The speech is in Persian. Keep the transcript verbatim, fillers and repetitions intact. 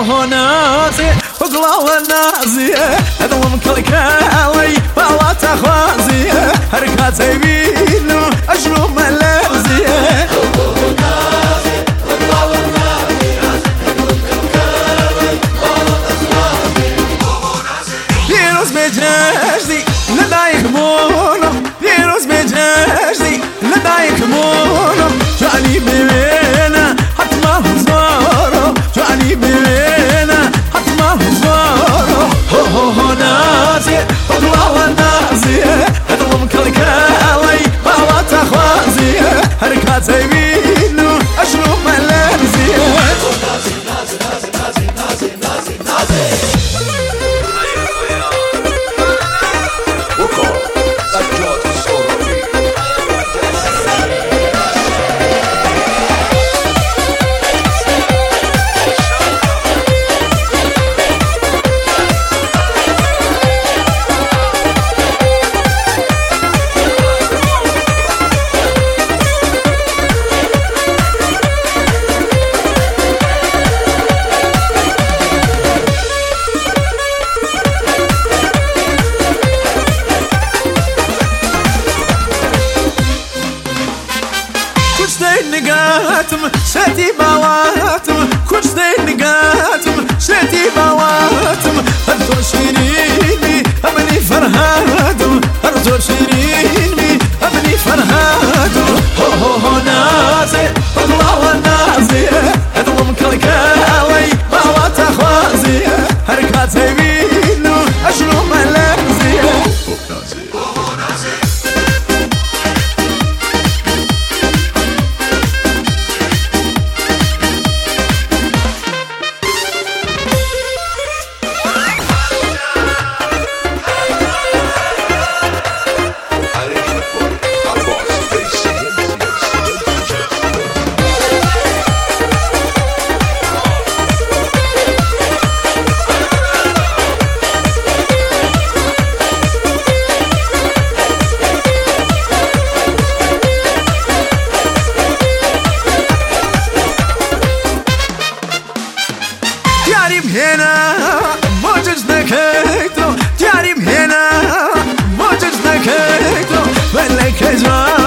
هو نازي وقلاوة نازية أدوم كل كالي بالا تخوازية هركات زيبينو أجلو ملازية هو نازي وقلاوة نازية أدوم كل كالي بالا تخوازية يروز بجاجدي لدايك مونو يروز بجاجدي لدايك مونو جاني بمينا حتما هزارو جاني بمينا حتما هزارو هو هو نازي وقلاوة نازية أدوم كل كالي بالا تخوازية هركات زيبينو أجلو ملازية نازي نازي نازي نازي نازي نازي نازي نقاتم شتي بواتم كل شيء نقاتم شتي بواتم أرجو شيريني أبني فرهادم أرجو شيريني أبني فرهادم هو هو هو نازي وقلاوة نازية أدوم كل كالي بالا تخوازية هركات زيبينو أجلو ملازية هنا موجز نكيتو جاري هنا موجز نكيتو بلك جوان